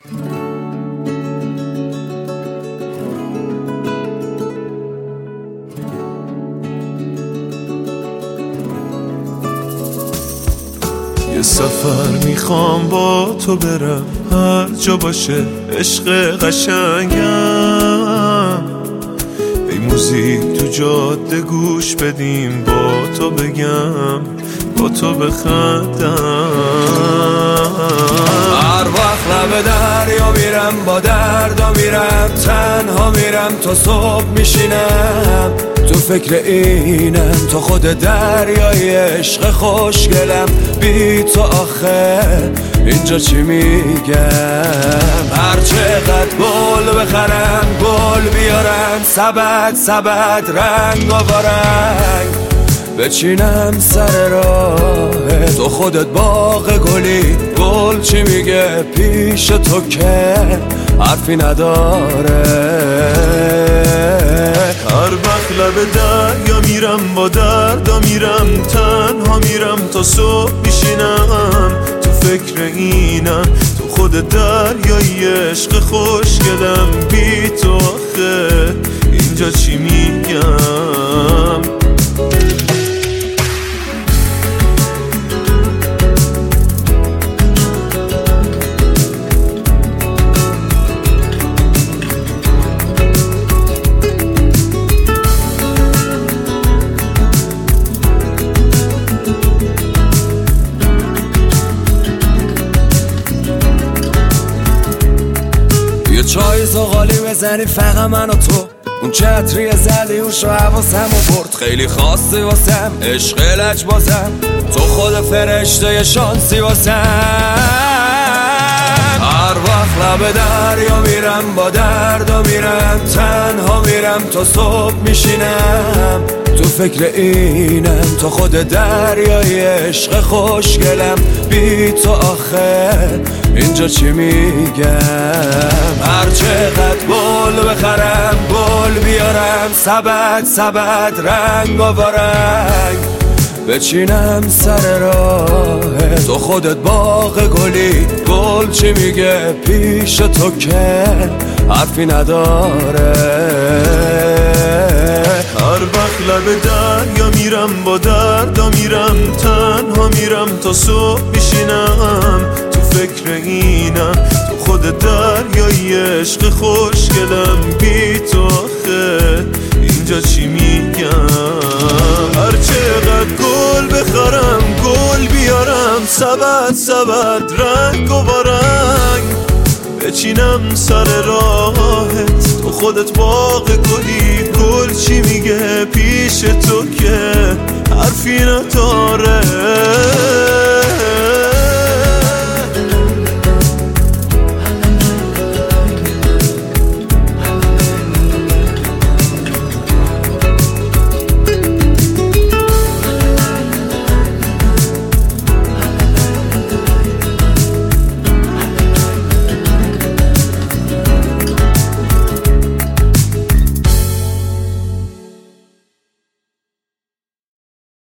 یه سفر میخوام با تو برم، هر جا باشه عشق قشنگم. ای موزیک تو جاده گوش بدیم، با تو بگم با تو بخندم. هر وقت لب دریا میرم با دردا میرم، تنها میرم تا صبح میشینم. تو فکر اینم تو خود دریای عشق خوشگلم. بی تو آخه اینجا چی میگم؟ هر چقدر گل بخرم گل بیارم، سبد سبد رنگ و رنگ بچینم سر راه تو. خودت باغ گلی، گل چی میگه پیش تو که حرفی نداره. هر وقت لب دریا میرم با دردا میرم، تنها میرم تا صبح میشینم. تو فکر اینم تو خود دریای عشق خوشگلم. بی تو آخه اینجا چی میگم؟ چای زغالی بزنی فقط من و تو، اون چتری زدی اونشو حواسمو برد. خیلی خاصی واسم عشق لج بازم، تو خود فرشته شانسی واسم. هر وقت لب دریا میرم با دردا میرم، تنها میرم تا صبح میشینم. تو فکر اینم تو خود دریای عشق خوشگلم. بی تو آخه اینجا چی میگم؟ هر چقدر گل بخرم گل بیارم، سبد سبد رنگ و رنگ بچینم سر راه تو. خودت باغ گلی، گل چی میگه پیش تو که حرفی نداره. هر وقت لب دریا میرم با دردا میرم، تنها میرم تا صبح میشینم. تو فکر اینم تو خود دریای عشق خوشگلم. بی تو آخه اینجا چی میگم؟ هر چقدر گل بخرم گل بیارم، سبد سبد رنگ و رنگ بچینم سر راهت. تو خودت باغ گلی، گل چی میگه پیش تو که حرفی نداره.